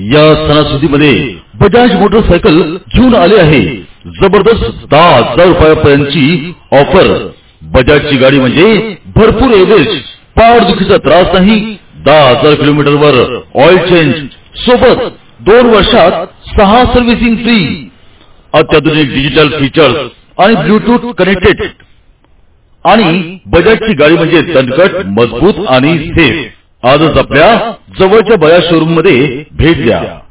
या सणासुदीमध्ये बजाज मोटरसायकल घेऊन आले आहे जबरदस्त 10,000 रुपयापर्यंतची ऑफर। बजाजची गाडी म्हणजे भरपूर एव्हरेज, पाठदुखीचा त्रास नाही, 10,000 किलोमीटरवर ऑइल चेंज सोबत 2 वर्षात 6 सर्व्हिसिंग फ्री, अत्याधुनिक डिजिटल फीचर्स आणि ब्लूटूथ कनेक्टेड। आणि बजाजची गाडी म्हणजे दणकट, मजबूत आणि सेफ। आजच आपल्या जवळच्या बजाज शोरूम मध्ये भेट द्या।